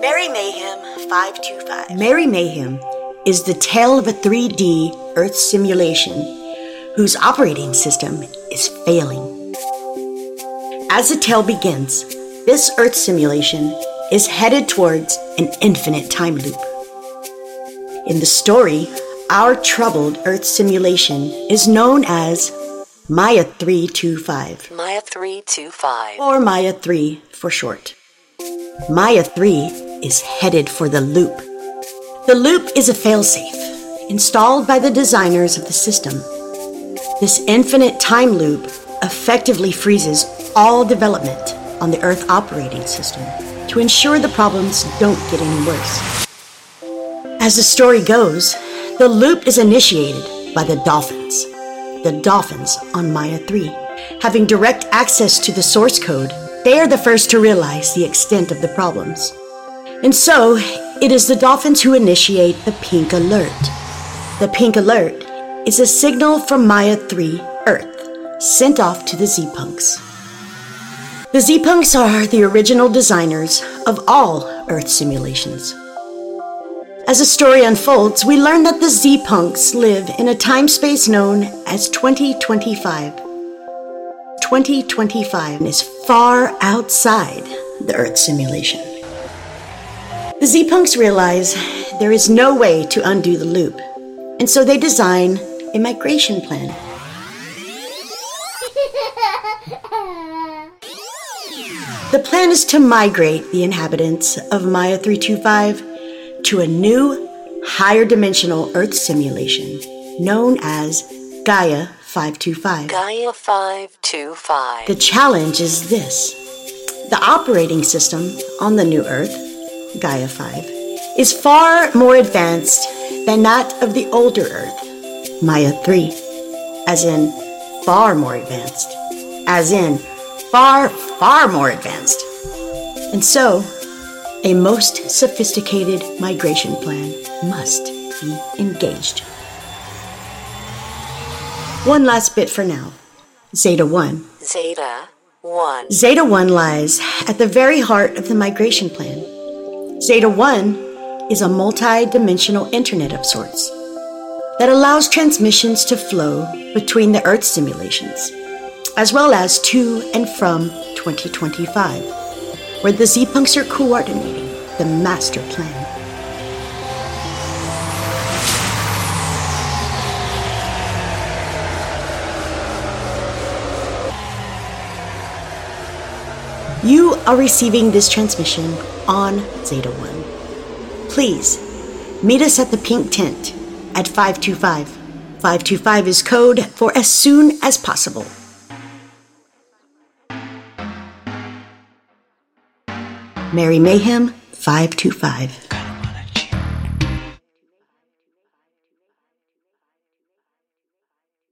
Merry Mayhem 525. Merry Mayhem is the tale of a 3D Earth simulation whose operating system is failing. As the tale begins, this Earth simulation is headed towards an infinite time loop. In the story, our troubled Earth simulation is known as Maya 325. Maya 325. Or Maya 3 for short. Maya 3 is headed for the loop. The loop is a failsafe installed by the designers of the system. This infinite time loop effectively freezes all development on the Earth operating system to ensure the problems don't get any worse. As the story goes, the loop is initiated by the Dolphins. The Dolphins on Maya 3. Having direct access to the source code, they are the first to realize the extent of the problems. And so, it is the Dolphins who initiate the Pink Alert. The Pink Alert is a signal from Maya 3 Earth, sent off to the Z-Punks. The Z-Punks are the original designers of all Earth simulations. As the story unfolds, we learn that the Z-Punks live in a time-space known as 2025. 2025 is far outside the Earth simulation. The Z-Punks realize there is no way to undo the loop, and so they design a migration plan. The plan is to migrate the inhabitants of Maya 325 to a new, higher dimensional Earth simulation known as Gaia 525. Gaia 525. The challenge is this. The operating system on the new Earth, Gaia 5, is far more advanced than that of the older Earth, Maya 3, as in far more advanced, as in far, far more advanced. And so, a most sophisticated migration plan must be engaged. One last bit for now. Zeta 1. Zeta 1. Zeta 1 lies at the very heart of the migration plan. Zeta 1 is a multi-dimensional internet of sorts that allows transmissions to flow between the Earth simulations, as well as to and from 2025, where the Z-Punks are coordinating the master plan. You are receiving this transmission on Zeta 1. Please, meet us at the pink tent at 525. 525 is code for as soon as possible. Merry Mayhem 525.